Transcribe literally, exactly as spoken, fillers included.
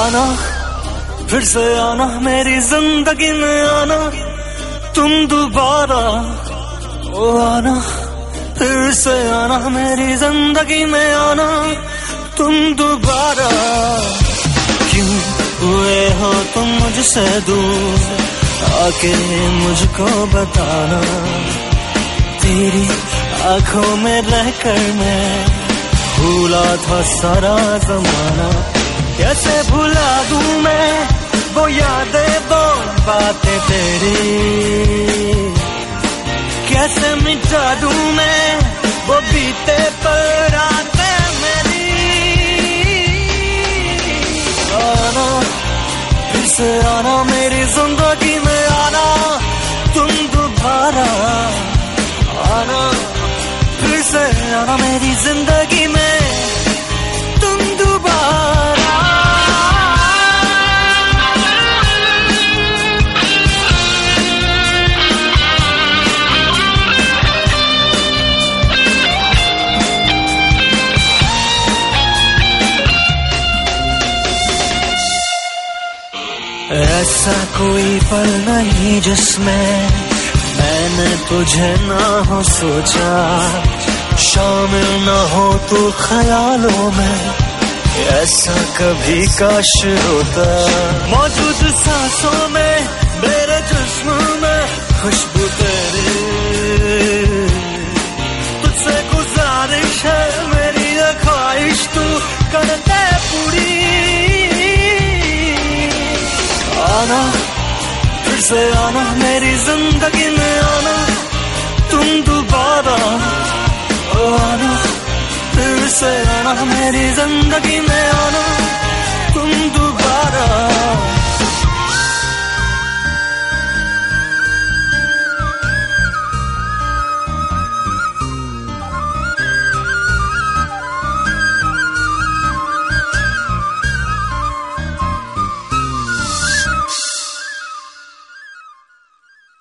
आना फिर से आना मेरी जिंदगी में आना तुम दोबारा, ओ आना फिर से आना मेरी जिंदगी में आना तुम दोबारा। क्यों हुए हो तुम मुझसे दूर, आके मुझको बताना। तेरी आंखों में रहकर मैं भूला था सारा जमाना। कैसे भुला दूं मैं वो यादें वो बातें तेरी, कैसे मिटा दूं मैं वो बीते पर रातें मेरी। आना फिर से आना मेरी जिंदगी में आना तुम दोबारा, आना फिर से आना मेरी जिंदगी में तुम दोबारा। ऐसा कोई पल नहीं जिसमें मैंने तुझे ना हो सोचा, शामिल ना हो तू ख्यालों में, ऐसा कभी काश होता। मौजूद सांसों में मेरे जिस्म में खुशबू तेरी, तुझसे गुजारिश है मेरी ये ख्वाहिश तू कर दे पूरी। आना फिर से आना मेरी जिंदगी में आना तुम दोबारा, ओ आना फिर से आना मेरी जिंदगी में आना तुम दोबारा।